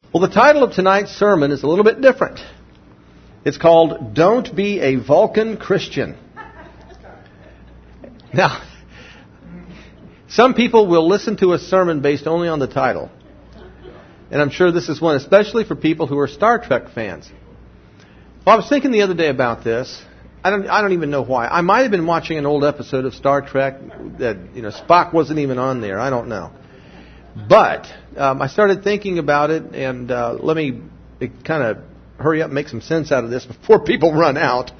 Well, the title of tonight's sermon is a little bit different. It's called, Don't Be a Vulcan Christian. Now, some people will listen to a sermon based only on the title. And I'm sure this is one, especially for people who are Star Trek fans. Well, I was thinking the other day about this. I don't even know why. I might have been watching an old episode of Star Trek that, Spock wasn't even on there. I don't know. But I started thinking about it, and let me kind of hurry up and make some sense out of this before people run out.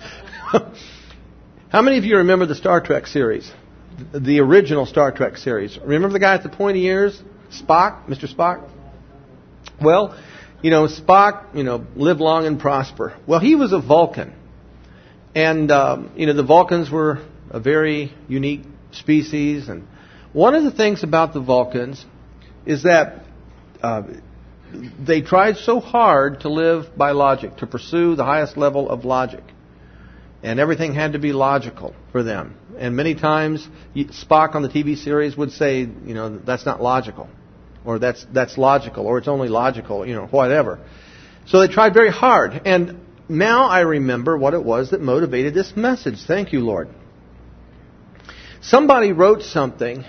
How many of you remember the Star Trek series? The original Star Trek series. Remember the guy with the pointy ears? Spock? Mr. Spock? Well, Spock, live long and prosper. Well, he was a Vulcan. And, the Vulcans were a very unique species. And one of the things about the Vulcans is that they tried so hard to live by logic, to pursue the highest level of logic. And everything had to be logical for them. And many times, Spock on the TV series would say, that's not logical. Or that's logical, or it's only logical, whatever. So they tried very hard. And now I remember what it was that motivated this message. Thank you, Lord. Somebody wrote something,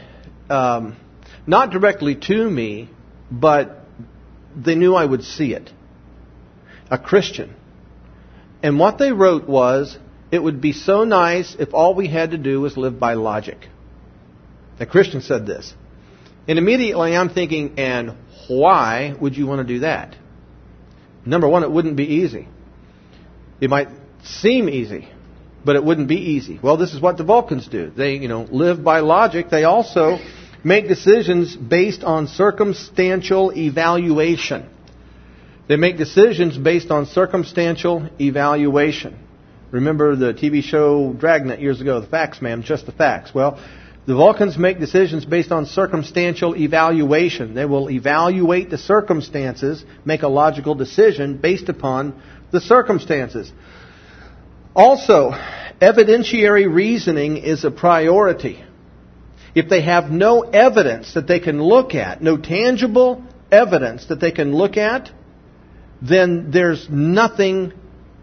not directly to me, but they knew I would see it. A Christian. And what they wrote was, it would be so nice if all we had to do was live by logic. A Christian said this. And immediately I'm thinking, and why would you want to do that? Number one, it wouldn't be easy. It might seem easy, but it wouldn't be easy. Well, this is what the Vulcans do. They, live by logic. They also make decisions based on circumstantial evaluation. They make decisions based on circumstantial evaluation. Remember the TV show Dragnet years ago, The Facts Man, Just the Facts. Well, the Vulcans make decisions based on circumstantial evaluation. They will evaluate the circumstances, make a logical decision based upon the circumstances. Also, evidentiary reasoning is a priority. If they have no evidence that they can look at, no tangible evidence that they can look at, then there's nothing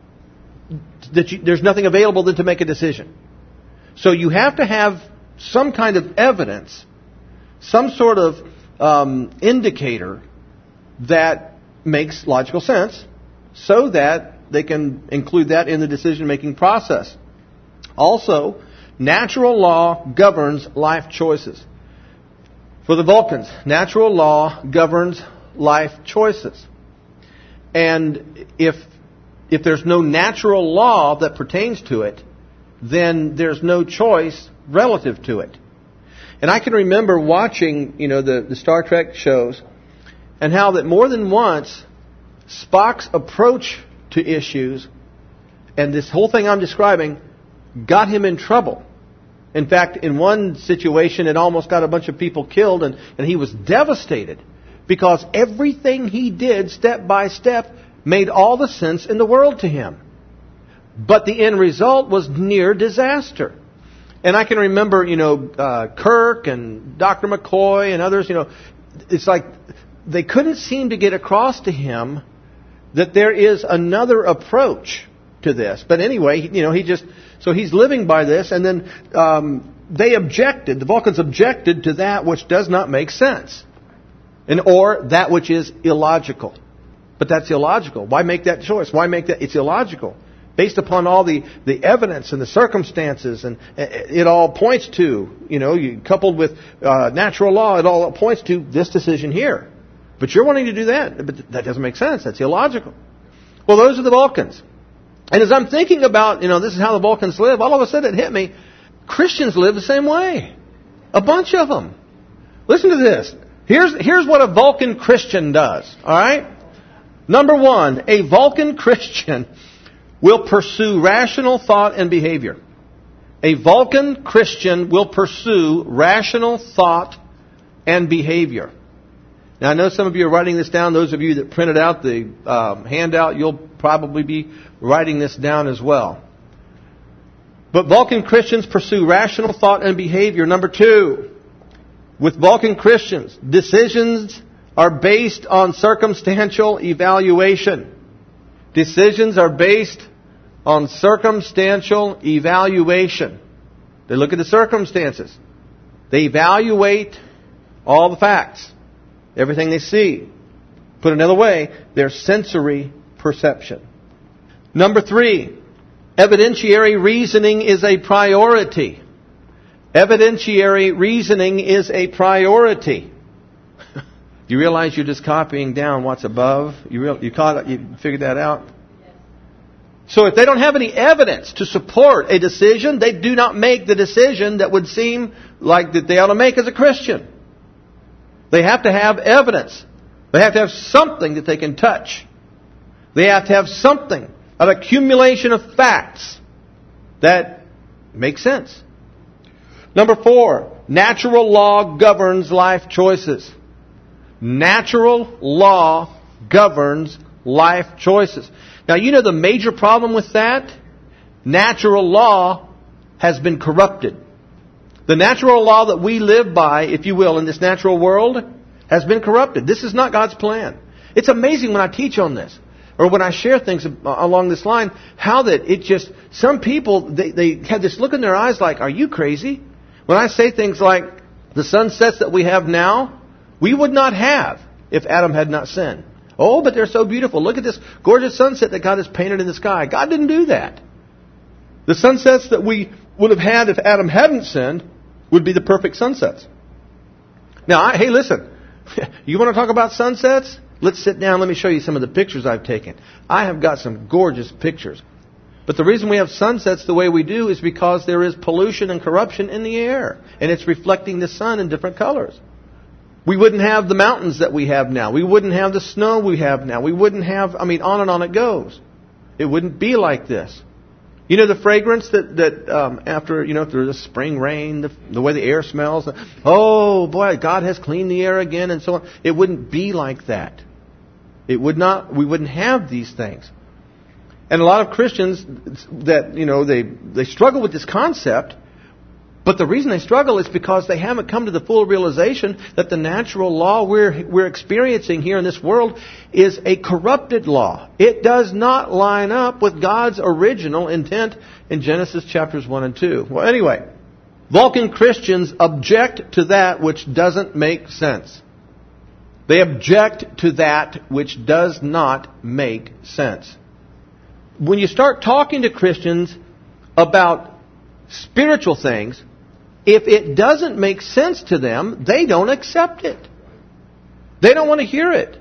available then to make a decision. So you have to have some kind of evidence, some sort of indicator that makes logical sense so that they can include that in the decision-making process. Also, natural law governs life choices. For the Vulcans, natural law governs life choices. And if there's no natural law that pertains to it, then there's no choice relative to it. And I can remember watching, the Star Trek shows, and how that more than once, Spock's approach to issues, and this whole thing I'm describing, got him in trouble. In fact, in one situation, it almost got a bunch of people killed, and he was devastated, because everything he did, step by step, made all the sense in the world to him. But the end result was near disaster. And I can remember, Kirk and Dr. McCoy and others, it's like they couldn't seem to get across to him that there is another approach to this. But anyway, so he's living by this, and then the Vulcans objected to that which does not make sense, or that which is illogical. But that's illogical. Why make that choice? Why make that? It's illogical. Based upon all the evidence and the circumstances, and it all points to, coupled with natural law, it all points to this decision here. But you're wanting to do that. But that doesn't make sense. That's illogical. Well, those are the Vulcans. And as I'm thinking about, this is how the Vulcans live, all of a sudden it hit me, Christians live the same way. A bunch of them. Listen to this. Here's what a Vulcan Christian does. All right? Number one, a Vulcan Christian will pursue rational thought and behavior. A Vulcan Christian will pursue rational thought and behavior. Now, I know some of you are writing this down. Those of you that printed out the handout, you'll probably be writing this down as well. But Vulcan Christians pursue rational thought and behavior. Number two, with Vulcan Christians, decisions are based on circumstantial evaluation. Decisions are based on circumstantial evaluation. They look at the circumstances. They evaluate all the facts, everything they see. Put another way, their sensory perception. Number 3, evidentiary reasoning is a priority. Evidentiary reasoning is a priority. You realize you're just copying down what's above? You figured that out? So if they don't have any evidence to support a decision, they do not make the decision that would seem like that they ought to make as a Christian. They have to have evidence. They have to have something that they can touch. They have to have something, an accumulation of facts that make sense. Number 4, natural law governs life choices. Natural law governs life choices. Now, you know the major problem with that? Natural law has been corrupted. The natural law that we live by, if you will, in this natural world, has been corrupted. This is not God's plan. It's amazing when I teach on this, or when I share things along this line, how that it just, some people, they have this look in their eyes like, are you crazy? When I say things like, the sunsets that we have now, we would not have if Adam had not sinned. Oh, but they're so beautiful. Look at this gorgeous sunset that God has painted in the sky. God didn't do that. The sunsets that we would have had if Adam hadn't sinned would be the perfect sunsets. Now, hey, listen. You want to talk about sunsets? Let's sit down. Let me show you some of the pictures I've taken. I have got some gorgeous pictures. But the reason we have sunsets the way we do is because there is pollution and corruption in the air. And it's reflecting the sun in different colors. We wouldn't have the mountains that we have now. We wouldn't have the snow we have now. We wouldn't have, on and on it goes. It wouldn't be like this. You know the fragrance that after, through the spring rain, the way the air smells. Oh boy, God has cleaned the air again and so on. It wouldn't be like that. It would not, we wouldn't have these things. And a lot of Christians that, they struggle with this concept. But the reason they struggle is because they haven't come to the full realization that the natural law we're experiencing here in this world is a corrupted law. It does not line up with God's original intent in Genesis chapters 1 and 2. Well, anyway, Vulcan Christians object to that which doesn't make sense. They object to that which does not make sense. When you start talking to Christians about spiritual things, if it doesn't make sense to them, they don't accept it. They don't want to hear it.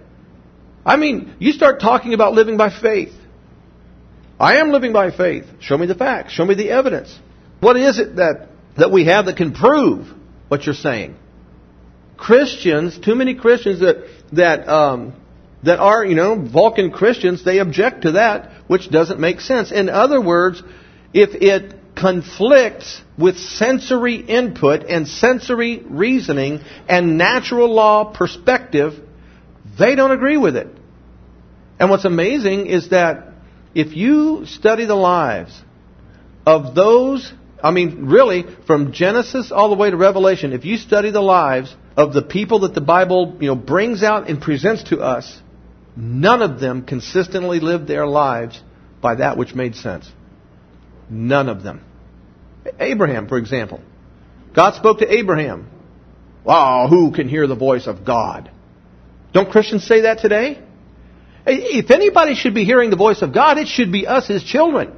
You start talking about living by faith. I am living by faith. Show me the facts. Show me the evidence. What is it that we have that can prove what you're saying? Christians, too many Christians that are, Vulcan Christians, they object to that which doesn't make sense. In other words, if it conflicts with sensory input and sensory reasoning and natural law perspective, they don't agree with it. And what's amazing is that if you study the lives of those, really from Genesis all the way to Revelation, if you study the lives of the people that the Bible, brings out and presents to us, none of them consistently lived their lives by that which made sense. None of them. Abraham, for example. God spoke to Abraham. Wow, who can hear the voice of God? Don't Christians say that today? If anybody should be hearing the voice of God, it should be us, His children.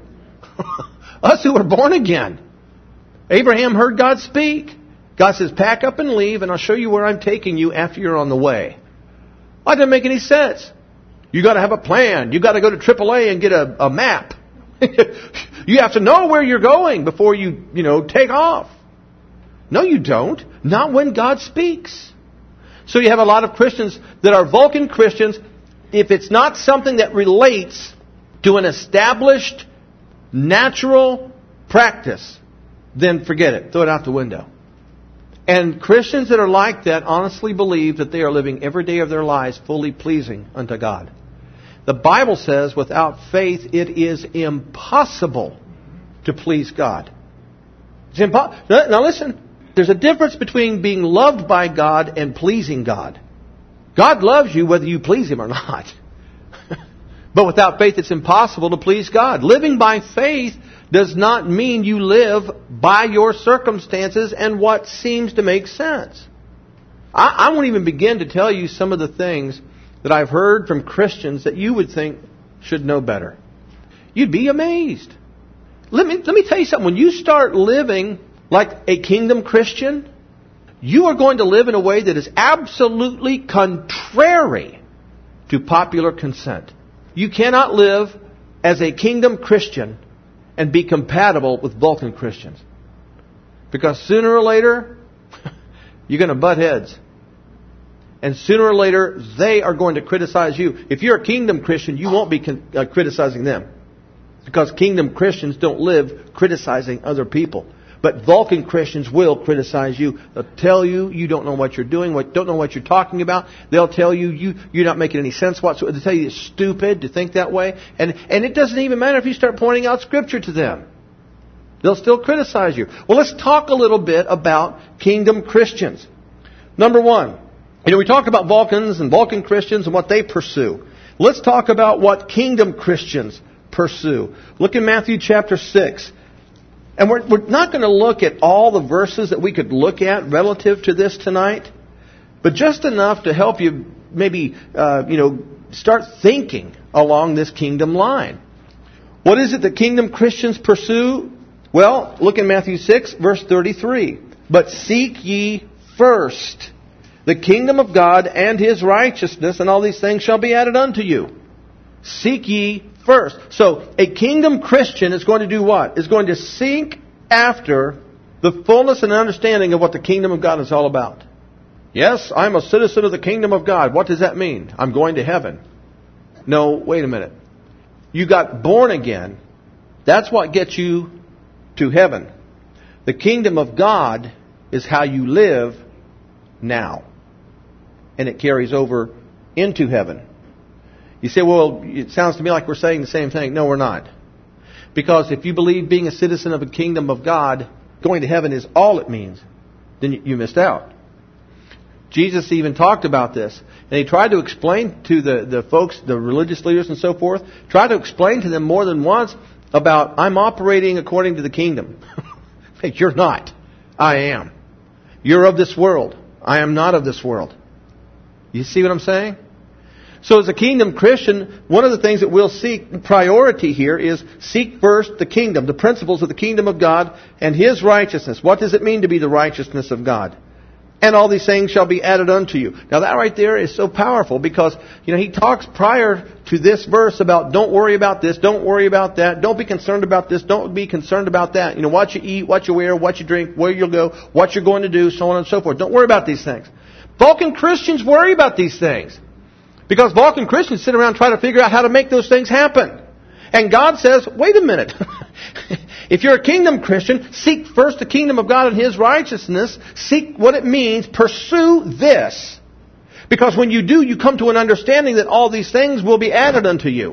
Us who are born again. Abraham heard God speak. God says, pack up and leave, and I'll show you where I'm taking you after you're on the way. That doesn't make any sense. You got to have a plan. You got to go to AAA and get a map. You have to know where you're going before you take off. No, you don't. Not when God speaks. So you have a lot of Christians that are Vulcan Christians. If it's not something that relates to an established natural practice, then forget it. Throw it out the window. And Christians that are like that honestly believe that they are living every day of their lives fully pleasing unto God. The Bible says without faith it is impossible to please God. It's Now listen, there's a difference between being loved by God and pleasing God. God loves you whether you please Him or not. But without faith, it's impossible to please God. Living by faith does not mean you live by your circumstances and what seems to make sense. I won't even begin to tell you some of the things that I've heard from Christians that you would think should know better. You'd be amazed. Let me tell you something. When you start living like a kingdom Christian, you are going to live in a way that is absolutely contrary to popular consent. You cannot live as a kingdom Christian and be compatible with Vulcan Christians. Because sooner or later, you're going to butt heads. And sooner or later, they are going to criticize you. If you're a kingdom Christian, you won't be criticizing them. Because kingdom Christians don't live criticizing other people. But Vulcan Christians will criticize you. They'll tell you you don't know what you're doing, don't know what you're talking about. They'll tell you you're not making any sense whatsoever. They'll tell you it's stupid to think that way. And it doesn't even matter if you start pointing out Scripture to them. They'll still criticize you. Well, let's talk a little bit about kingdom Christians. Number one, we talk about Vulcans and Vulcan Christians and what they pursue. Let's talk about what kingdom Christians pursue. Look in Matthew chapter 6. And we're not going to look at all the verses that we could look at relative to this tonight, but just enough to help you maybe start thinking along this kingdom line. What is it that kingdom Christians pursue? Well, look in Matthew 6, verse 33. But seek ye first the kingdom of God and His righteousness, and all these things shall be added unto you. Seek ye first. So, a kingdom Christian is going to do what? Is going to seek after the fullness and understanding of what the kingdom of God is all about. Yes, I'm a citizen of the kingdom of God. What does that mean? I'm going to heaven. No, wait a minute. You got born again. That's what gets you to heaven. The kingdom of God is how you live now. And it carries over into heaven. You say, well, it sounds to me like we're saying the same thing. No, we're not. Because if you believe being a citizen of the kingdom of God, going to heaven is all it means, then you missed out. Jesus even talked about this. And He tried to explain to the folks, the religious leaders and so forth, tried to explain to them more than once about, I'm operating according to the kingdom. Hey, you're not. I am. You're of this world. I am not of this world. You see what I'm saying? So as a kingdom Christian, one of the things that we'll seek priority here is seek first the kingdom, the principles of the kingdom of God and His righteousness. What does it mean to be the righteousness of God? And all these things shall be added unto you. Now that right there is so powerful because, He talks prior to this verse about don't worry about this, don't worry about that, don't be concerned about this, don't be concerned about that. What you eat, what you wear, what you drink, where you'll go, what you're going to do, so on and so forth. Don't worry about these things. Vulcan Christians worry about these things. Because Vulcan Christians sit around and try to figure out how to make those things happen. And God says, wait a minute. If you're a kingdom Christian, seek first the kingdom of God and His righteousness. Seek what it means. Pursue this. Because when you do, you come to an understanding that all these things will be added unto you.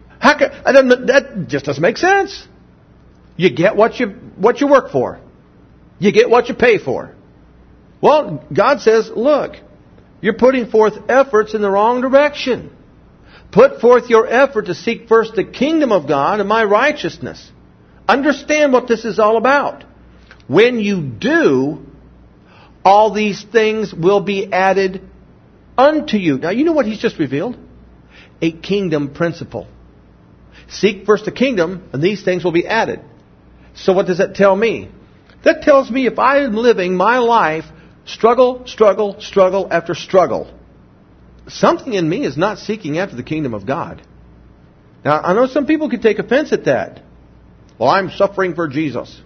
That just doesn't make sense. You get what you work for. You get what you pay for. Well, God says, look, you're putting forth efforts in the wrong direction. Put forth your effort to seek first the kingdom of God and my righteousness. Understand what this is all about. When you do, all these things will be added unto you. Now, you know what He's just revealed? A kingdom principle. Seek first the kingdom, and these things will be added. So what does that tell me? That tells me if I am living my life struggle after struggle, something in me is not seeking after the kingdom of God. Now, I know some people could take offense at that. Well, I'm suffering for Jesus.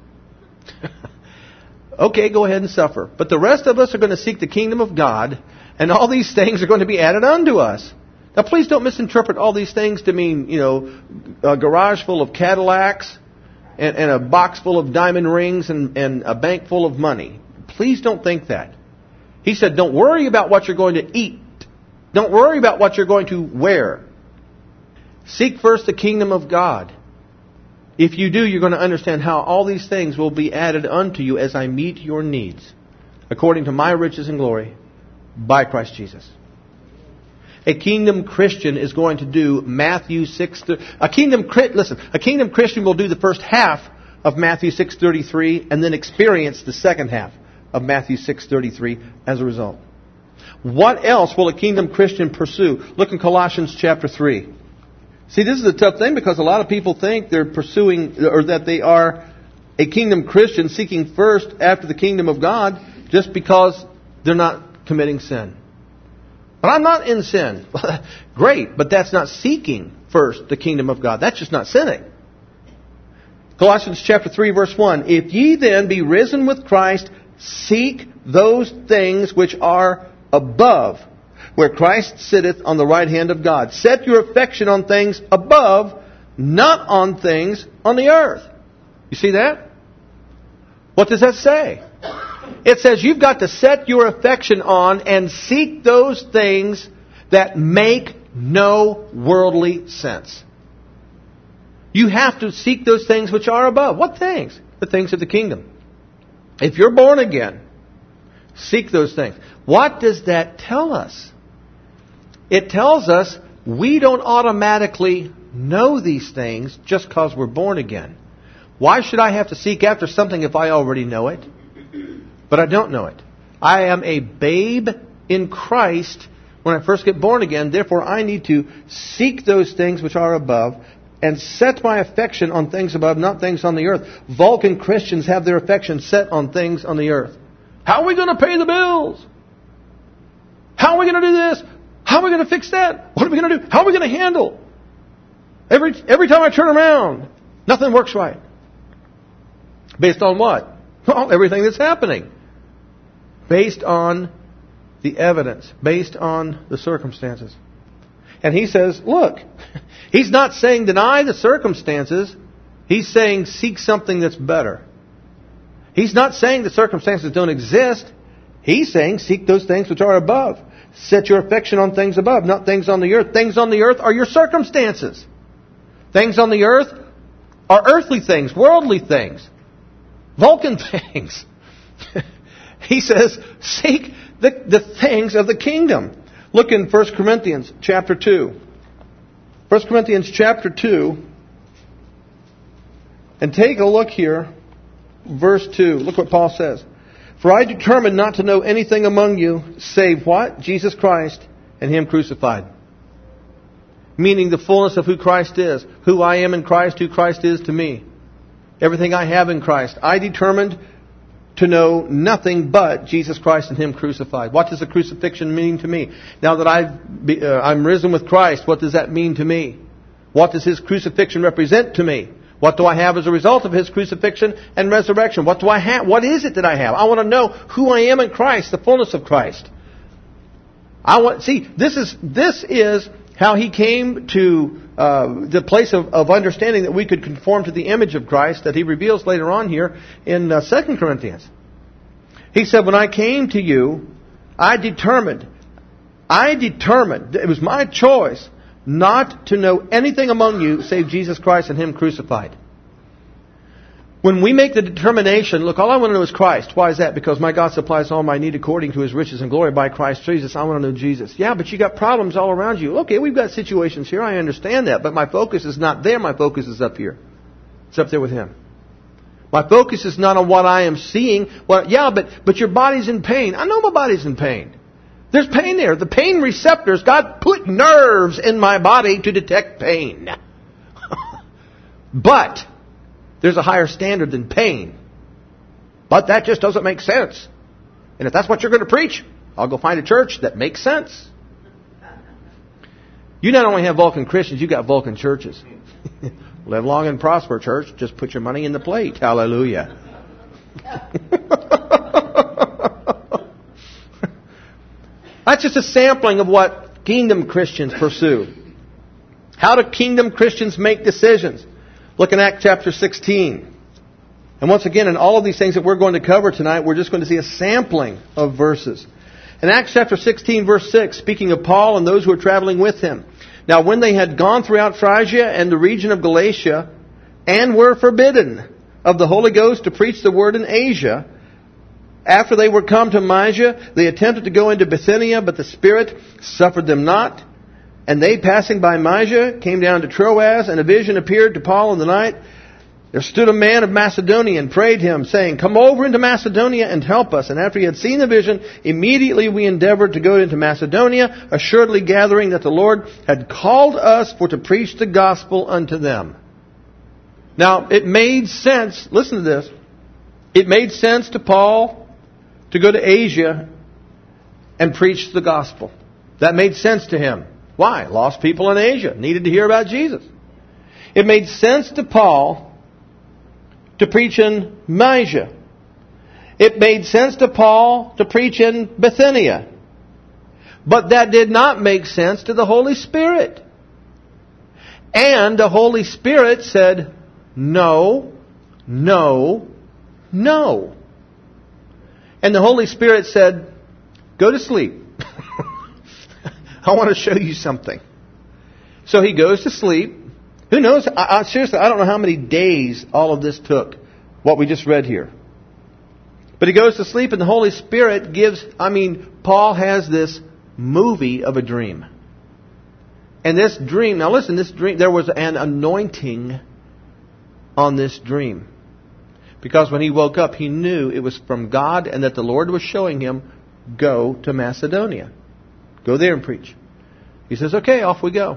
Okay, go ahead and suffer. But the rest of us are going to seek the kingdom of God, and all these things are going to be added unto us. Now, please don't misinterpret all these things to mean, a garage full of Cadillacs and a box full of diamond rings and a bank full of money. Please don't think that. He said, don't worry about what you're going to eat. Don't worry about what you're going to wear. Seek first the kingdom of God. If you do, you're going to understand how all these things will be added unto you as I meet your needs, according to my riches and glory, by Christ Jesus. a kingdom Christian is going to do Matthew 6. A kingdom Christian will do the first half of Matthew 6:33 and then experience the second half of Matthew 6:33 as a result. What else will a kingdom Christian pursue? Look in Colossians chapter 3. See, this is a tough thing because a lot of people think they're pursuing, or that they are a kingdom Christian seeking first after the kingdom of God just because they're not committing sin. But I'm not in sin. Great, but that's not seeking first the kingdom of God. That's just not sinning. Colossians chapter 3 verse 1. If ye then be risen with Christ, seek those things which are above, where Christ sitteth on the right hand of God. Set your affection on things above, not on things on the earth. You see that? What does that say? It says you've got to set your affection on and seek those things that make no worldly sense. You have to seek those things which are above. What things? The things of the kingdom. If you're born again, seek those things. What does that tell us? It tells us we don't automatically know these things just because we're born again. Why should I have to seek after something if I already know it? But I don't know it. I am a babe in Christ when I first get born again. Therefore, I need to seek those things which are above and set my affection on things above, not things on the earth. Vulcan Christians have their affection set on things on the earth. How are we going to pay the bills? How are we going to do this? How are we going to fix that? What are we going to do? How are we going to handle? Every time I turn around, nothing works right. Based on what? Well, everything that's happening. Based on the evidence. Based on the circumstances. And he says, look, he's not saying deny the circumstances. He's saying seek something that's better. He's not saying the circumstances don't exist. He's saying seek those things which are above. Set your affection on things above, not things on the earth. Things on the earth are your circumstances. Things on the earth are earthly things, worldly things, Vulcan things. He says, seek the things of the kingdom. Look in 1 Corinthians chapter 2. 1 Corinthians chapter 2. And take a look here. Verse 2. Look what Paul says. For I determined not to know anything among you save what? Jesus Christ and Him crucified. Meaning the fullness of who Christ is. Who I am in Christ, who Christ is to me. Everything I have in Christ. I determined to know nothing but Jesus Christ and Him crucified. What does the crucifixion mean to me? Now that I'm risen with Christ, what does that mean to me? What does His crucifixion represent to me? What do I have as a result of His crucifixion and resurrection? What do I have? What is it that I have? I want to know who I am in Christ, the fullness of Christ. This is how He came to the place of understanding that we could conform to the image of Christ that He reveals later on here in 2 Corinthians. He said, when I came to you, I determined, it was my choice not to know anything among you save Jesus Christ and Him crucified. When we make the determination, look, all I want to know is Christ. Why is that? Because my God supplies all my need according to His riches and glory by Christ Jesus. I want to know Jesus. Yeah, but you got problems all around you. Okay, we've got situations here. I understand that. But my focus is not there. My focus is up here. It's up there with Him. My focus is not on what I am seeing. Well, yeah, but your body's in pain. I know my body's in pain. There's pain there. The pain receptors, God put nerves in my body to detect pain. But there's a higher standard than pain. But that just doesn't make sense. And if that's what you're going to preach, I'll go find a church that makes sense. You not only have Vulcan Christians, you got Vulcan churches. Live long and prosper, church. Just put your money in the plate. Hallelujah. That's just a sampling of what kingdom Christians pursue. How do kingdom Christians make decisions? Look in Acts chapter 16. And once again, in all of these things that we're going to cover tonight, we're just going to see a sampling of verses. In Acts chapter 16, verse 6, speaking of Paul and those who were traveling with him. Now, when they had gone throughout Phrygia and the region of Galatia, and were forbidden of the Holy Ghost to preach the word in Asia, after they were come to Mysia, they attempted to go into Bithynia, but the Spirit suffered them not. And they, passing by Mysia, came down to Troas, and a vision appeared to Paul in the night. There stood a man of Macedonia and prayed him, saying, Come over into Macedonia and help us. And after he had seen the vision, immediately we endeavored to go into Macedonia, assuredly gathering that the Lord had called us for to preach the gospel unto them. Now, it made sense, listen to this, it made sense to Paul to go to Asia and preach the gospel. That made sense to him. Why? Lost people in Asia needed to hear about Jesus. It made sense to Paul to preach in Mysia. It made sense to Paul to preach in Bithynia. But that did not make sense to the Holy Spirit. And the Holy Spirit said, no, no, no. And the Holy Spirit said, go to sleep. I want to show you something. So he goes to sleep. Who knows? Seriously, I don't know how many days all of this took, what we just read here. But he goes to sleep and the Holy Spirit Paul has this movie of a dream. And this dream, now listen, this dream, there was an anointing on this dream. Because when he woke up, he knew it was from God and that the Lord was showing him, go to Macedonia. Go there and preach. He says, okay, off we go.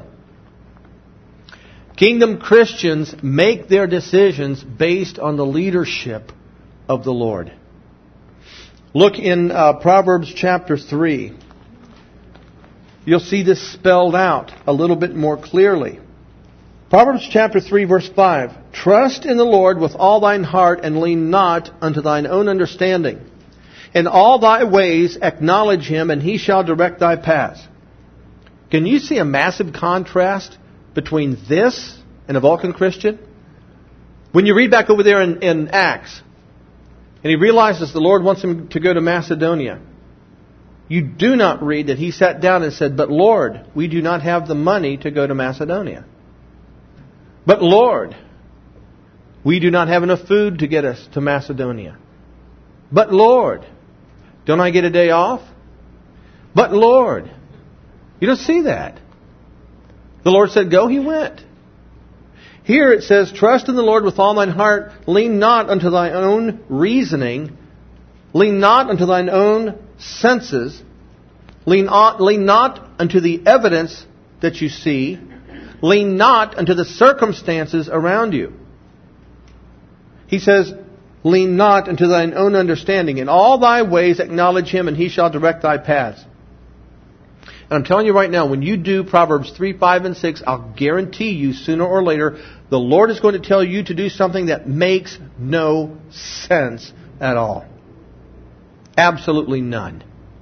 Kingdom Christians make their decisions based on the leadership of the Lord. Look in Proverbs chapter 3. You'll see this spelled out a little bit more clearly. Proverbs chapter 3 verse 5. Trust in the Lord with all thine heart and lean not unto thine own understanding. In all thy ways acknowledge him and he shall direct thy paths. Can you see a massive contrast between this and a Vulcan Christian? When you read back over there in Acts, and he realizes the Lord wants him to go to Macedonia, you do not read that he sat down and said, but Lord, we do not have the money to go to Macedonia. But Lord, we do not have enough food to get us to Macedonia. But Lord, don't I get a day off? But Lord, you don't see that. The Lord said, go, he went. Here it says, trust in the Lord with all thine heart, lean not unto thine own reasoning, lean not unto thine own senses, lean not unto the evidence that you see, lean not unto the circumstances around you. He says, lean not unto thine own understanding. In all thy ways acknowledge him, and he shall direct thy paths. And I'm telling you right now, when you do Proverbs 3, 5, and 6, I'll guarantee you sooner or later, the Lord is going to tell you to do something that makes no sense at all. Absolutely none.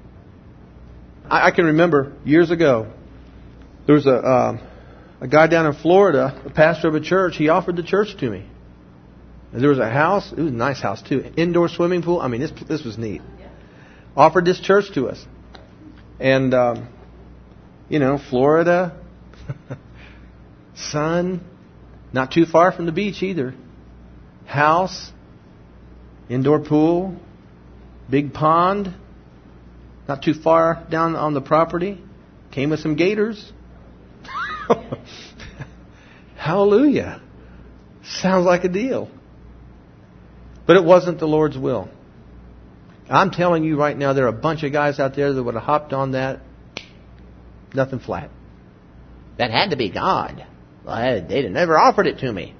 I can remember years ago, there was a guy down in Florida, a pastor of a church. He offered the church to me. There was a house. It was a nice house too. Indoor swimming pool. This was neat. Offered this church to us. And, Florida, sun, not too far from the beach either. House, indoor pool, big pond, not too far down on the property. Came with some gators. Hallelujah. Sounds like a deal. But it wasn't the Lord's will. I'm telling you right now, there are a bunch of guys out there that would have hopped on that. Nothing flat. That had to be God. Well, they'd have never offered it to me.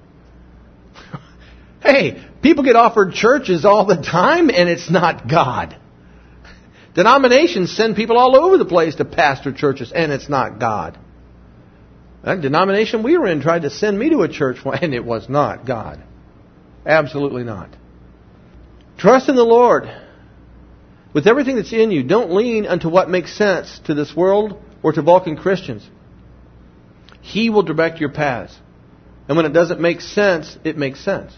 Hey, people get offered churches all the time, and it's not God. Denominations send people all over the place to pastor churches, and it's not God. That denomination we were in tried to send me to a church, and it was not God. Absolutely not. Trust in the Lord with everything that's in you. Don't lean unto what makes sense to this world or to Vulcan Christians. He will direct your paths. And when it doesn't make sense, it makes sense.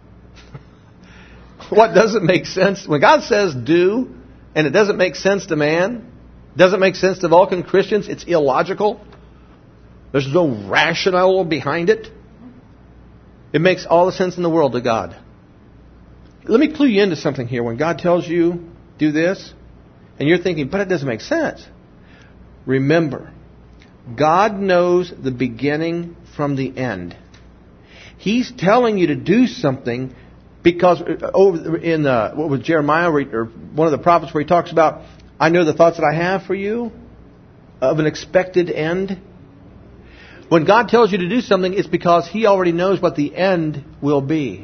What doesn't make sense? When God says do, and it doesn't make sense to man, doesn't make sense to Vulcan Christians, it's illogical. There's no rationale behind it. It makes all the sense in the world to God. Let me clue you into something here. When God tells you, do this, and you're thinking, but it doesn't make sense. Remember, God knows the beginning from the end. He's telling you to do something because over in what was Jeremiah or one of the prophets where he talks about, I know the thoughts that I have for you of an expected end. When God tells you to do something, it's because He already knows what the end will be.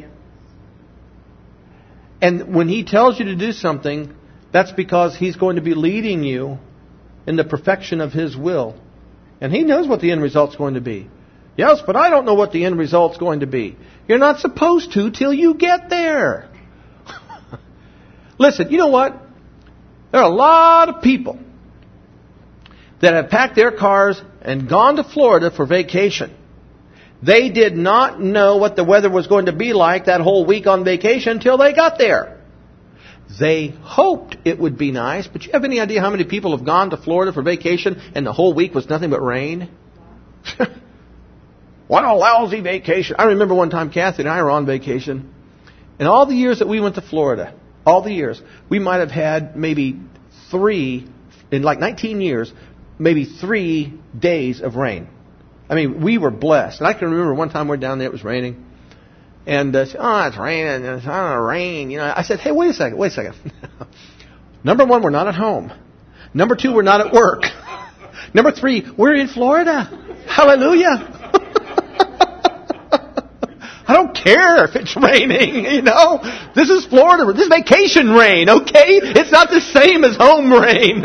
And when He tells you to do something, that's because He's going to be leading you in the perfection of His will. And He knows what the end result's going to be. Yes, but I don't know what the end result's going to be. You're not supposed to till you get there. Listen, you know what? There are a lot of people that have packed their cars and gone to Florida for vacation. They did not know what the weather was going to be like that whole week on vacation until they got there. They hoped it would be nice, but you have any idea how many people have gone to Florida for vacation and the whole week was nothing but rain? What a lousy vacation. I remember one time Kathy and I were on vacation, and all the years that we went to Florida, all the years, we might have had maybe 3, in like 19 years, maybe 3 days of rain. I mean, we were blessed. And I can remember one time we were down there, it was raining. And it's raining, it's not rain. You know, I said, hey, wait a second. Number 1, we're not at home. Number 2, we're not at work. Number 3, we're in Florida. Hallelujah. I don't care if it's raining, you know. This is Florida. This is vacation rain, okay? It's not the same as home rain.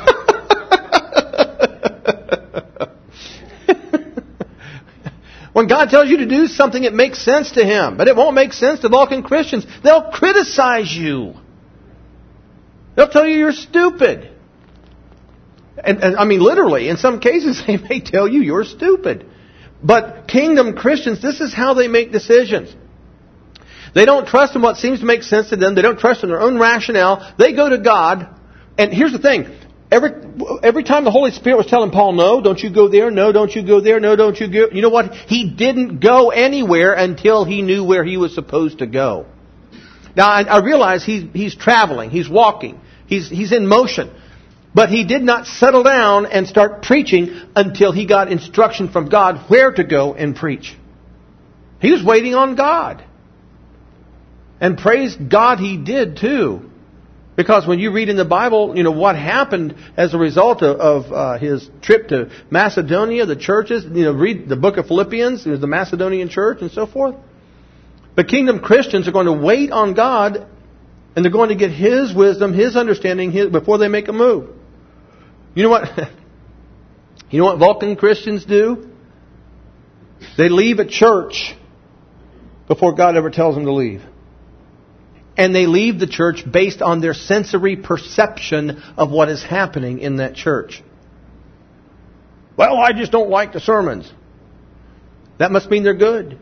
When God tells you to do something, it makes sense to Him. But it won't make sense to Vulcan Christians. They'll criticize you. They'll tell you you're stupid. And I mean, literally, in some cases, they may tell you you're stupid. But kingdom Christians, this is how they make decisions. They don't trust in what seems to make sense to them. They don't trust in their own rationale. They go to God. And here's the thing. Every time the Holy Spirit was telling Paul, no, don't you go there. No, don't you go there. No, don't you go. You know what? He didn't go anywhere until he knew where he was supposed to go. Now, I realize he's traveling. He's walking. He's in motion. But he did not settle down and start preaching until he got instruction from God where to go and preach. He was waiting on God. And praise God he did too. Because when you read in the Bible, you know, what happened as a result of his trip to Macedonia, the churches, you know, read the book of Philippians, there's the Macedonian church and so forth. But kingdom Christians are going to wait on God and they're going to get His wisdom, His understanding before they make a move. You know what? You know what Vulcan Christians do? They leave a church before God ever tells them to leave. And they leave the church based on their sensory perception of what is happening in that church. Well, I just don't like the sermons. That must mean they're good.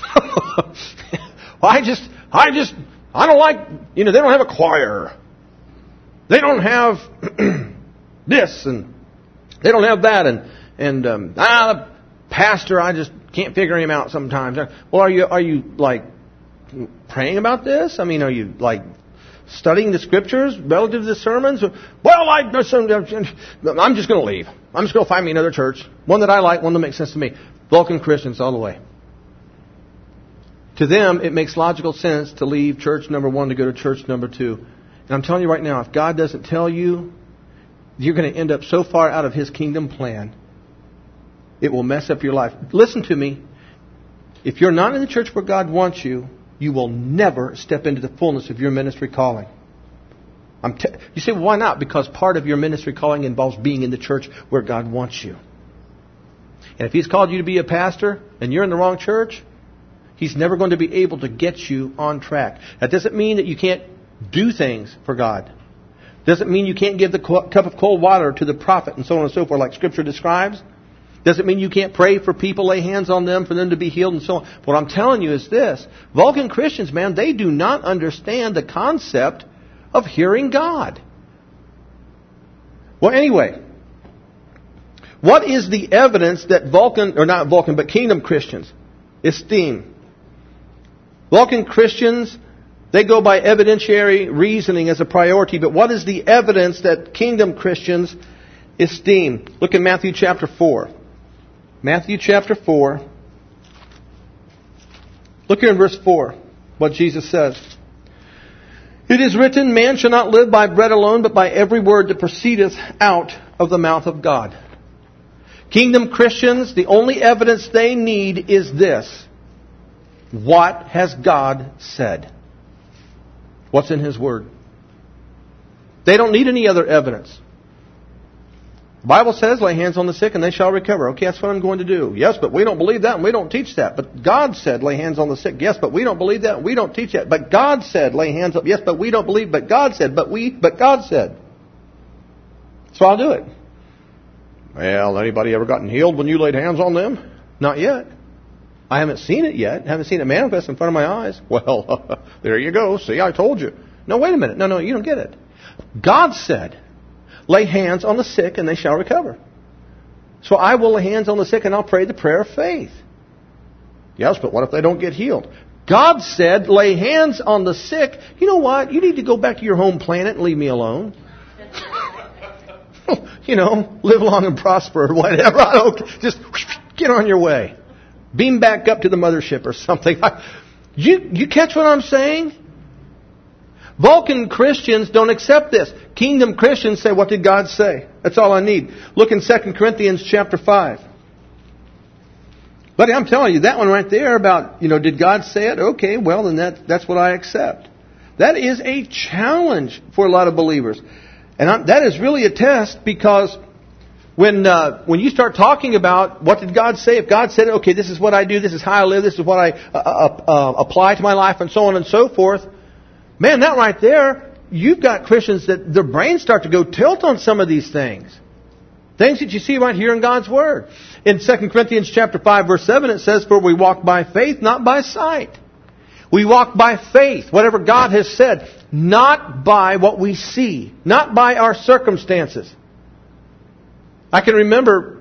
I don't like, you know, they don't have a choir. They don't have this and they don't have that the pastor, I just can't figure him out sometimes. Well, are you like praying about this? I mean, are you like studying the scriptures relative to the sermons? Well, I'm just going to leave. I'm just going to find me another church, one that I like, one that makes sense to me. Vulcan Christians all the way. To them, it makes logical sense to leave church number 1 to go to church number 2. And I'm telling you right now, if God doesn't tell you, you're going to end up so far out of His kingdom plan, it will mess up your life. Listen to me. If you're not in the church where God wants you, you will never step into the fullness of your ministry calling. You say, well, why not? Because part of your ministry calling involves being in the church where God wants you. And if He's called you to be a pastor and you're in the wrong church, He's never going to be able to get you on track. That doesn't mean that you can't do things for God. Doesn't mean you can't give the cup of cold water to the prophet and so on and so forth like Scripture describes. Doesn't mean you can't pray for people, lay hands on them for them to be healed and so on. What I'm telling you is this. Vulcan Christians, man, they do not understand the concept of hearing God. Well, anyway, what is the evidence that Kingdom Christians esteem? Vulcan Christians, they go by evidentiary reasoning as a priority, but what is the evidence that Kingdom Christians esteem? Look in Matthew chapter 4. Matthew chapter 4. Look here in verse 4, what Jesus says. It is written, man shall not live by bread alone, but by every word that proceedeth out of the mouth of God. Kingdom Christians, the only evidence they need is this. What has God said? What's in His Word? They don't need any other evidence. The Bible says, lay hands on the sick and they shall recover. Okay, that's what I'm going to do. Yes, but we don't believe that and we don't teach that. But God said, lay hands on the sick. Yes, but we don't believe that and we don't teach that. But God said, lay hands up. Yes, but we don't believe. But God said, but God said. So I'll do it. Well, anybody ever gotten healed when you laid hands on them? Not yet. I haven't seen it yet. I haven't seen it manifest in front of my eyes. Well, there you go. See, I told you. No, wait a minute. No, you don't get it. God said, lay hands on the sick and they shall recover. So I will lay hands on the sick and I'll pray the prayer of faith. Yes, but what if they don't get healed? God said, lay hands on the sick. You know what? You need to go back to your home planet and leave me alone. Live long and prosper or whatever. I don't, just get on your way. Beam back up to the mothership or something. You catch what I'm saying? Vulcan Christians don't accept this. Kingdom Christians say, what did God say? That's all I need. Look in 2 Corinthians chapter 5. Buddy, I'm telling you, that one right there about, did God say it? Okay, well, then that's what I accept. That is a challenge for a lot of believers. And that is really a test, because when you start talking about what did God say, if God said, okay, this is what I do, this is how I live, this is what I apply to my life, and so on and so forth, man, that right there, you've got Christians that their brains start to go tilt on some of these things. Things that you see right here in God's Word. In 2 Corinthians chapter 5, verse 7, it says, for we walk by faith, not by sight. We walk by faith, whatever God has said, not by what we see, not by our circumstances. I can remember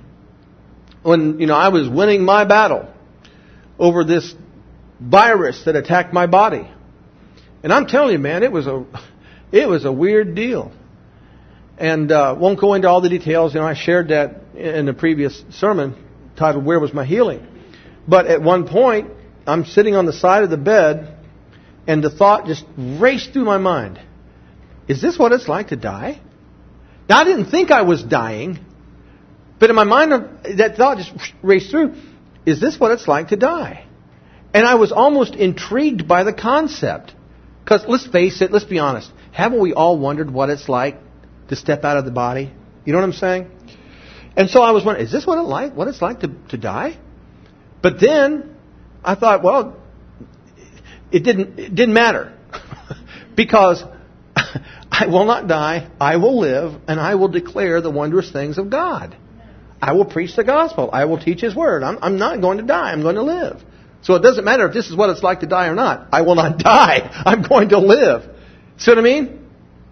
when, I was winning my battle over this virus that attacked my body. And I'm telling you, man, it was a weird deal. And won't go into all the details. I shared that in the previous sermon titled, Where Was My Healing? But at one point, I'm sitting on the side of the bed, and the thought just raced through my mind. Is this what it's like to die? Now, I didn't think I was dying, but in my mind, that thought just raced through. Is this what it's like to die? And I was almost intrigued by the concept. Because let's face it, let's be honest. Haven't we all wondered what it's like to step out of the body? You know what I'm saying? And so I was wondering, is this what it's like to die? But then I thought, well, it didn't matter. Because I will not die, I will live, and I will declare the wondrous things of God. I will preach the gospel. I will teach His Word. I'm not going to die. I'm going to live. So it doesn't matter if this is what it's like to die or not. I will not die. I'm going to live. See what I mean?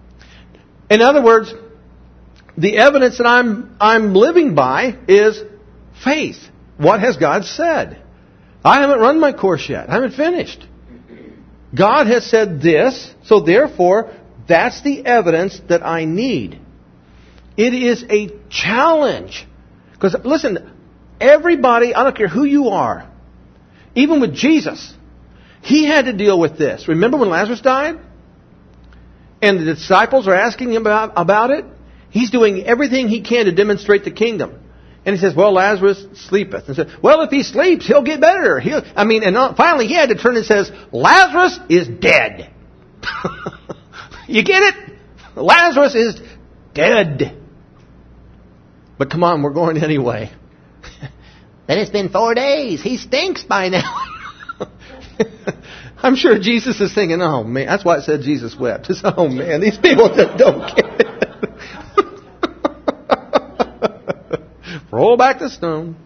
In other words, the evidence that I'm living by is faith. What has God said? I haven't run my course yet. I haven't finished. God has said this, so therefore, that's the evidence that I need. It is a challenge. Because, listen, everybody, I don't care who you are, even with Jesus, He had to deal with this. Remember when Lazarus died? And the disciples are asking Him about it? He's doing everything He can to demonstrate the kingdom. And He says, well, Lazarus sleepeth. And said, well, if he sleeps, he'll get better. Finally He had to turn and says, Lazarus is dead. You get it? Lazarus is dead. But come on, we're going anyway. Then it's been 4 days. He stinks by now. I'm sure Jesus is thinking, oh man, that's why it said Jesus wept. It's, oh man, these people just don't get it. Roll back the stone.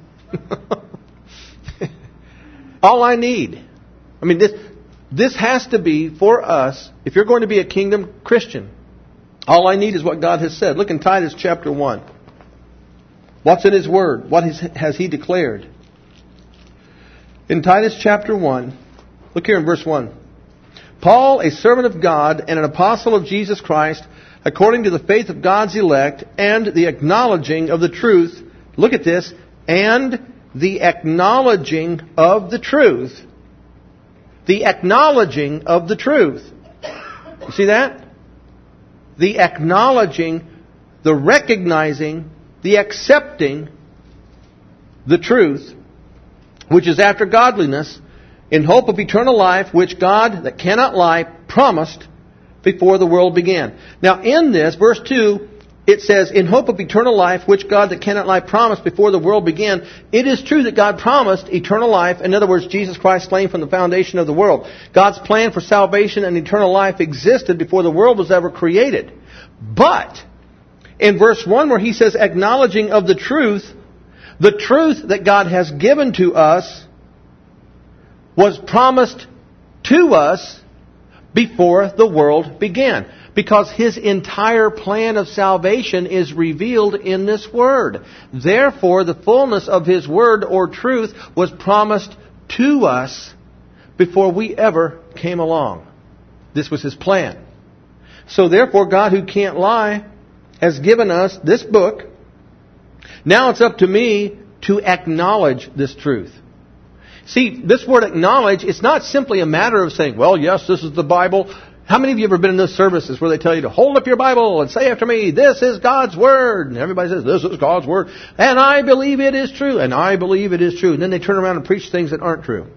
All I need. This has to be for us, if you're going to be a kingdom Christian, all I need is what God has said. Look in Titus chapter 1. What's in His Word? What has He declared? In Titus chapter 1, look here in verse 1. Paul, a servant of God and an apostle of Jesus Christ, according to the faith of God's elect and the acknowledging of the truth, look at this, and the acknowledging of the truth. The acknowledging of the truth. You see that? The acknowledging, the recognizing, the accepting the truth, which is after godliness, in hope of eternal life, which God, that cannot lie, promised before the world began. Now in this, verse 2, it says, in hope of eternal life, which God, that cannot lie, promised before the world began. It is true that God promised eternal life. In other words, Jesus Christ slain from the foundation of the world. God's plan for salvation and eternal life existed before the world was ever created. But, in verse 1 where he says, acknowledging of the truth that God has given to us was promised to us before the world began. Because His entire plan of salvation is revealed in this Word. Therefore, the fullness of His Word or truth was promised to us before we ever came along. This was His plan. So therefore, God, who can't lie, has given us this book. Now it's up to me to acknowledge this truth. See, this word acknowledge, it's not simply a matter of saying, well, yes, this is the Bible. How many of you have ever been in those services where they tell you to hold up your Bible and say after me, this is God's Word? And everybody says, this is God's Word. And I believe it is true. And I believe it is true. And then they turn around and preach things that aren't true.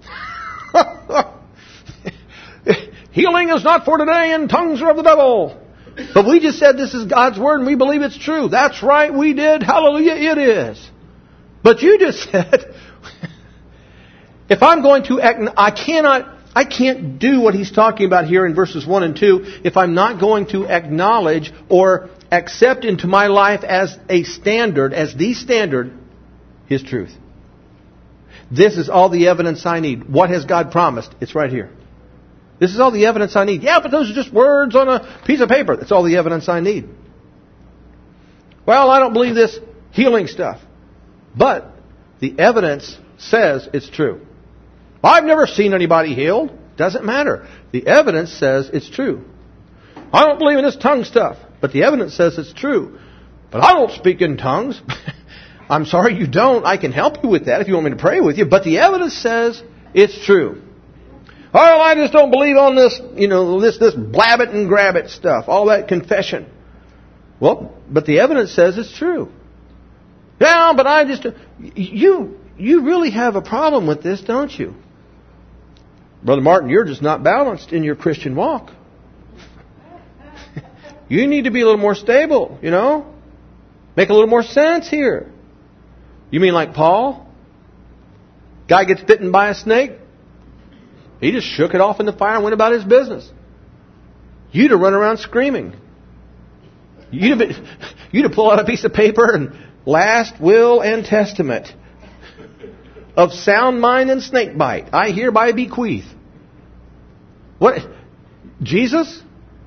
Healing is not for today and tongues are of the devil. But we just said this is God's Word and we believe it's true. That's right, we did. Hallelujah, it is. But you just said, if I'm going to I can't do what he's talking about here in verses 1 and 2 if I'm not going to acknowledge or accept into my life as a standard, as the standard, His truth. This is all the evidence I need. What has God promised? It's right here. This is all the evidence I need. Yeah, but those are just words on a piece of paper. That's all the evidence I need. Well, I don't believe this healing stuff. But the evidence says it's true. I've never seen anybody healed. Doesn't matter. The evidence says it's true. I don't believe in this tongue stuff. But the evidence says it's true. But I don't speak in tongues. I'm sorry you don't. I can help you with that if you want me to pray with you. But the evidence says it's true. Well, I just don't believe on this, this blab it and grab it stuff. All that confession. Well, but the evidence says it's true. Yeah, but I just... You really have a problem with this, don't you? Brother Martin, you're just not balanced in your Christian walk. You need to be a little more stable, Make a little more sense here. You mean like Paul? Guy gets bitten by a snake. He just shook it off in the fire and went about his business. You'd have run around screaming. You'd have pulled out a piece of paper and last will and testament of sound mind and snake bite, I hereby bequeath. What? Jesus?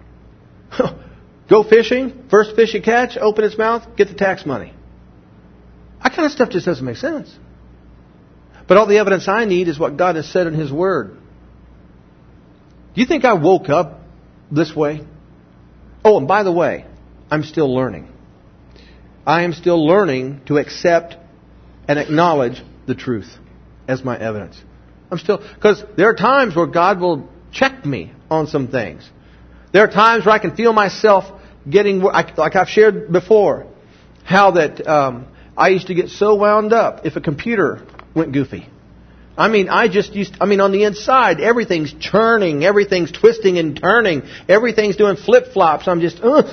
Go fishing, first fish you catch, open its mouth, get the tax money. That kind of stuff just doesn't make sense. But all the evidence I need is what God has said in His Word. Do you think I woke up this way? Oh, and by the way, I'm still learning. I am still learning to accept and acknowledge the truth as my evidence. Because there are times where God will check me on some things. There are times where I can feel myself getting, like I've shared before, how that I used to get so wound up if a computer went goofy. On the inside, everything's churning, everything's twisting and turning, everything's doing flip-flops. I'm just, oh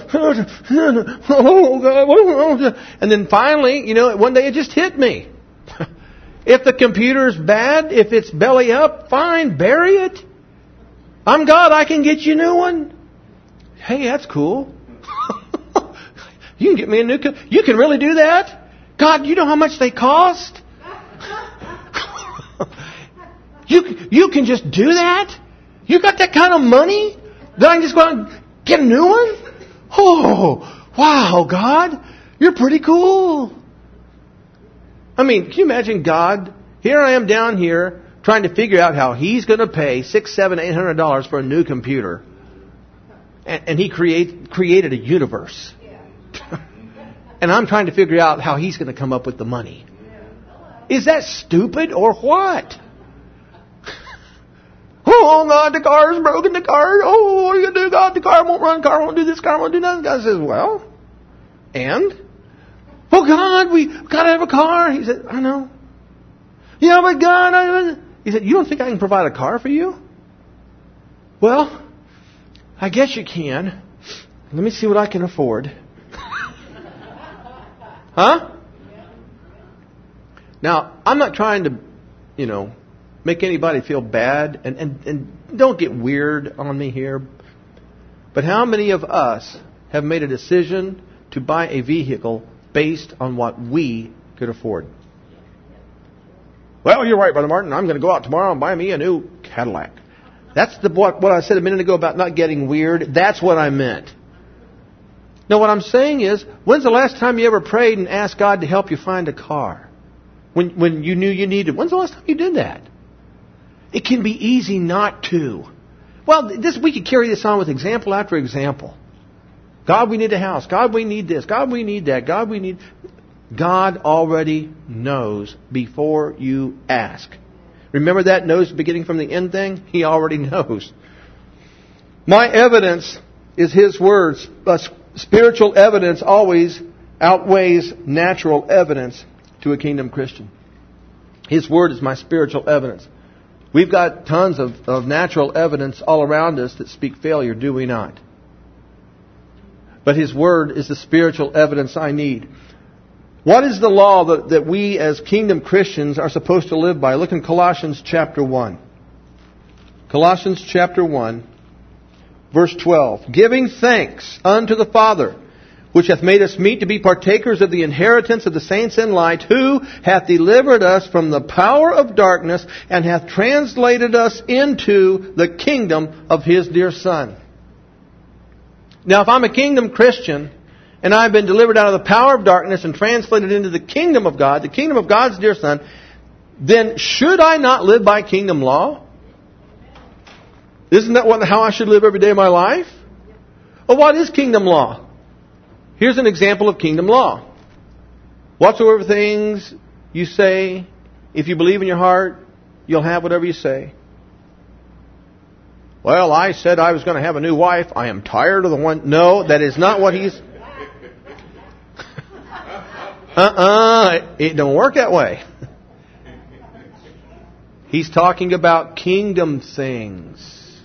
God. And then finally, one day it just hit me. If the computer's bad, if it's belly up, fine, bury it. I'm God, I can get you a new one. Hey, that's cool. You can get me a new computer. You can really do that? God, you know how much they cost? You can just do that? You got that kind of money? That I can just go out and get a new one? Oh, wow, God. You're pretty cool. Can you imagine God? Here I am down here trying to figure out how He's going to pay $600, $700, $800 for a new computer. And He created a universe. And I'm trying to figure out how He's going to come up with the money. Is that stupid or what? Oh, God, the car's broken, the car. Oh, what are you going to do, God? The car won't run, car won't do this, car won't do nothing. God says, well, and? Oh, God, we got to have a car. He said, I know. Yeah, but God, he said, you don't think I can provide a car for you? Well, I guess you can. Let me see what I can afford. Huh? Now, I'm not trying to, make anybody feel bad, and don't get weird on me here. But how many of us have made a decision to buy a vehicle based on what we could afford? Well, you're right, Brother Martin. I'm going to go out tomorrow and buy me a new Cadillac. That's what I said a minute ago about not getting weird. That's what I meant. Now, what I'm saying is, when's the last time you ever prayed and asked God to help you find a car? When you knew you needed it. When's the last time you did that? It can be easy not to. Well, we could carry this on with example after example. God, we need a house. God, we need this. God, we need that. God already knows before you ask. Remember that knows beginning from the end thing? He already knows. My evidence is His words. Spiritual evidence always outweighs natural evidence to a kingdom Christian. His Word is my spiritual evidence. We've got tons of natural evidence all around us that speak failure, do we not? But His Word is the spiritual evidence I need. What is the law that we as kingdom Christians are supposed to live by? Look in Colossians chapter 1. Colossians chapter 1, verse 12. Giving thanks unto the Father, which hath made us meet to be partakers of the inheritance of the saints in light, who hath delivered us from the power of darkness, and hath translated us into the kingdom of His dear Son. Now, if I'm a kingdom Christian, and I've been delivered out of the power of darkness and translated into the kingdom of God, the kingdom of God's dear Son, then should I not live by kingdom law? Isn't that how I should live every day of my life? Well, what is kingdom law? Here's an example of kingdom law. Whatsoever things you say, if you believe in your heart, you'll have whatever you say. Well, I said I was going to have a new wife. I am tired of the one. No, that is not what he's... It don't work that way. He's talking about kingdom things.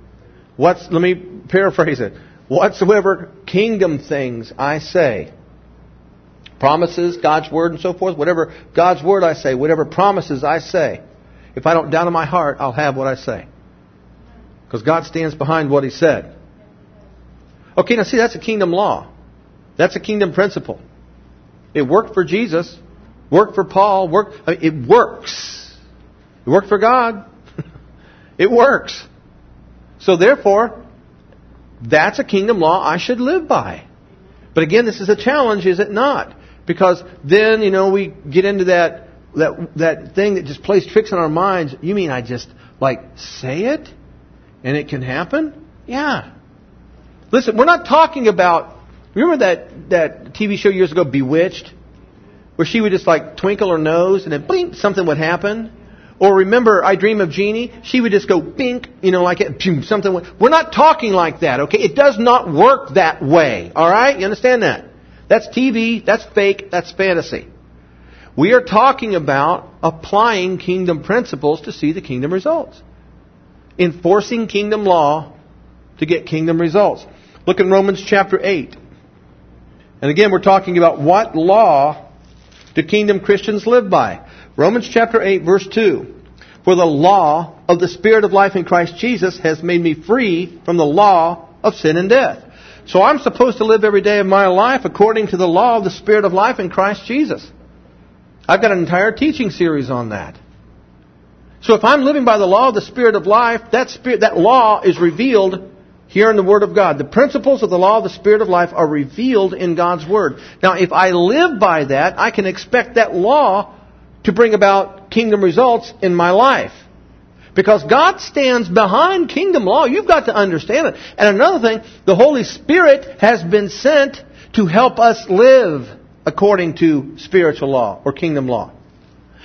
Let me paraphrase it. Whatsoever kingdom things I say, promises, God's Word and so forth, whatever God's Word I say, whatever promises I say, if I don't doubt in my heart, I'll have what I say. Because God stands behind what He said. Okay, now see, that's a kingdom law. That's a kingdom principle. It worked for Jesus, worked for Paul, it works. It worked for God. It works. So therefore, that's a kingdom law I should live by. But again, this is a challenge, is it not? Because then, we get into that thing that just plays tricks on our minds. You mean I just, say it? And it can happen? Yeah. Listen, we're not talking about... Remember that TV show years ago, Bewitched? Where she would just twinkle her nose and then blink, something would happen? Or remember I Dream of Jeannie? She would just go bink, something would... We're not talking like that, okay? It does not work that way, alright? You understand that? That's TV, that's fake, that's fantasy. We are talking about applying kingdom principles to see the kingdom results. Enforcing kingdom law to get kingdom results. Look in Romans chapter 8. And again, we're talking about what law do kingdom Christians live by. Romans chapter 8, verse 2. For the law of the Spirit of life in Christ Jesus has made me free from the law of sin and death. So I'm supposed to live every day of my life according to the law of the Spirit of life in Christ Jesus. I've got an entire teaching series on that. So if I'm living by the law of the Spirit of life, that law is revealed here in the Word of God. The principles of the law of the Spirit of life are revealed in God's Word. Now, if I live by that, I can expect that law to bring about kingdom results in my life. Because God stands behind kingdom law. You've got to understand it. And another thing, the Holy Spirit has been sent to help us live according to spiritual law or kingdom law.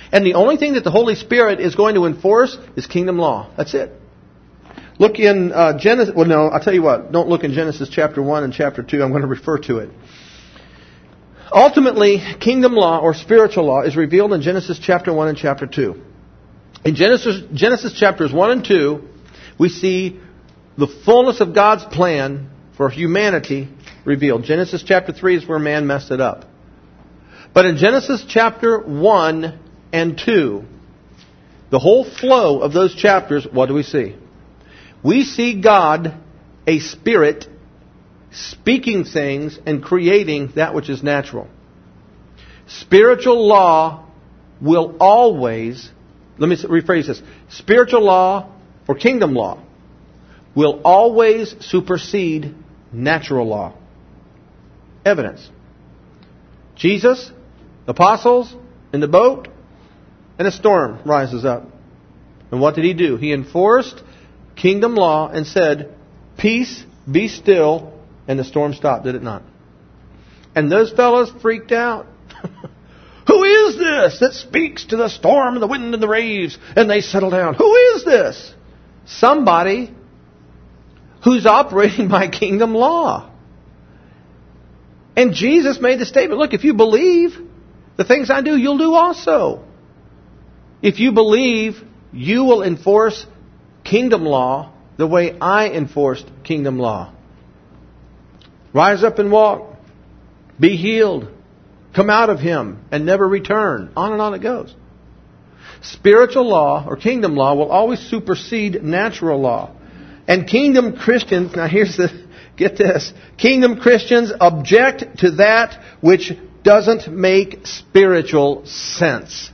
And the only thing that the Holy Spirit is going to enforce is kingdom law. That's it. Look in Genesis. Well, no, I'll tell you what. Don't look in Genesis chapter 1 and chapter 2. I'm going to refer to it. Ultimately, kingdom law or spiritual law is revealed in Genesis chapter 1 and chapter 2. In Genesis chapters 1 and 2, we see the fullness of God's plan for humanity revealed. Genesis chapter 3 is where man messed it up. But in Genesis chapter 1 and 2, the whole flow of those chapters, what do we see? We see God, a spirit, speaking things and creating that which is natural. Spiritual law will always, let me rephrase this, spiritual law or kingdom law will always supersede natural law. Evidence. Jesus, apostles, in the boat, and a storm rises up. And what did He do? He enforced kingdom law and said, peace, be still, and the storm stopped, did it not? And those fellows freaked out. Who is this that speaks to the storm and the wind and the waves, and they settle down? Who is this? Somebody who's operating by kingdom law. And Jesus made the statement, look, if you believe the things I do, you'll do also. If you believe, you will enforce kingdom law the way I enforced kingdom law. Rise up and walk. Be healed. Come out of him and never return. On and on it goes. Spiritual law or kingdom law will always supersede natural law. And kingdom Christians, now get this. Kingdom Christians object to that which doesn't make spiritual sense.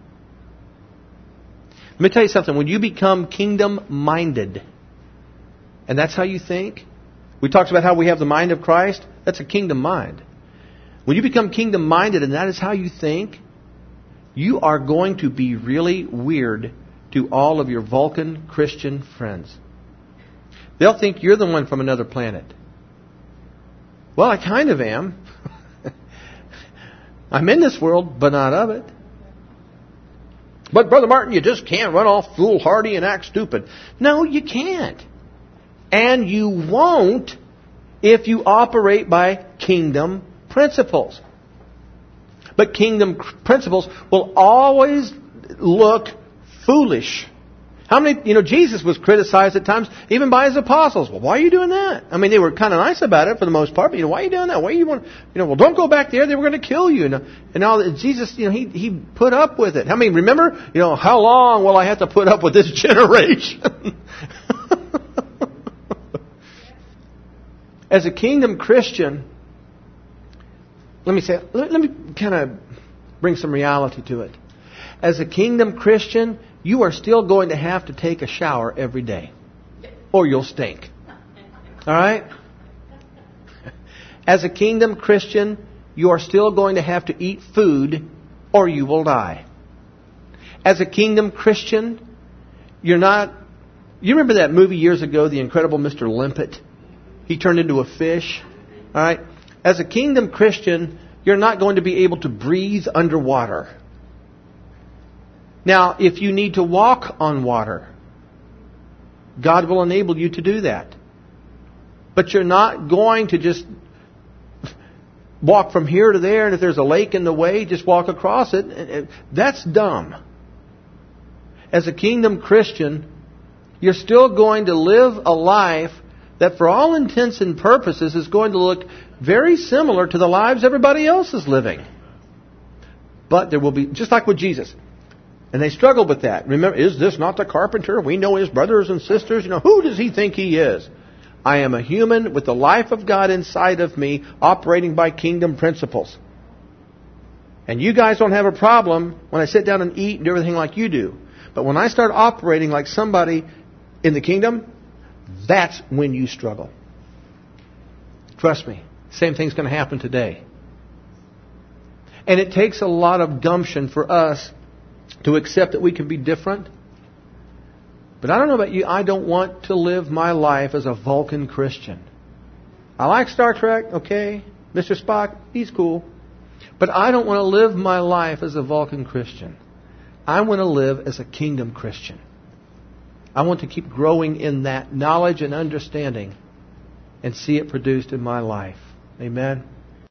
Let me tell you something. When you become kingdom-minded, and that's how you think, we talked about how we have the mind of Christ. That's a kingdom mind. When you become kingdom-minded and that is how you think, you are going to be really weird to all of your Vulcan Christian friends. They'll think you're the one from another planet. Well, I kind of am. I'm in this world, but not of it. But Brother Martin, you just can't run off foolhardy and act stupid. No, you can't. And you won't if you operate by kingdom principles. But kingdom principles will always look foolish. How many, Jesus was criticized at times, even by his apostles. Well, why are you doing that? I mean, they were kind of nice about it for the most part, but why are you doing that? Why are you want, well, don't go back there, they were going to kill you. And all Jesus, he put up with it. I mean, remember, how long will I have to put up with this generation? As a kingdom Christian, let me kind of bring some reality to it. As a kingdom Christian, you are still going to have to take a shower every day, or you'll stink. All right? As a kingdom Christian, you are still going to have to eat food, or you will die. As a kingdom Christian, you're not... You remember that movie years ago, The Incredible Mr. Limpet? He turned into a fish. All right? As a kingdom Christian, you're not going to be able to breathe underwater. Now, if you need to walk on water, God will enable you to do that. But you're not going to just walk from here to there, and if there's a lake in the way, just walk across it. That's dumb. As a kingdom Christian, you're still going to live a life that for all intents and purposes is going to look very similar to the lives everybody else is living. But there will be, just like with Jesus. And they struggled with that. Remember, is this not the carpenter? We know his brothers and sisters. Who does he think he is? I am a human with the life of God inside of me, operating by kingdom principles. And you guys don't have a problem when I sit down and eat and do everything like you do. But when I start operating like somebody in the kingdom, that's when you struggle. Trust me, same thing's going to happen today. And it takes a lot of gumption for us to accept that we can be different. But I don't know about you, I don't want to live my life as a Vulcan Christian. I like Star Trek, okay. Mr. Spock, he's cool. But I don't want to live my life as a Vulcan Christian. I want to live as a kingdom Christian. I want to keep growing in that knowledge and understanding and see it produced in my life. Amen.